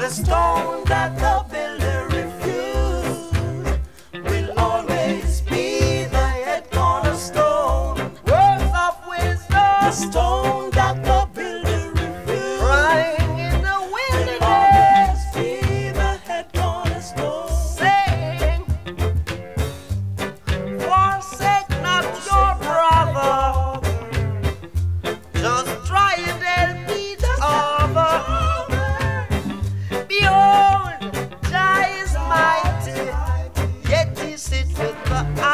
stone that the builder refused will always be the head cornerstone. Words of wisdom, the stone that the builder refused, crying in the wilderness, will always be the head cornerstone. Saying, forsake not your brother, just try it and be the other. Behold, Jah is mighty, yet he sits with the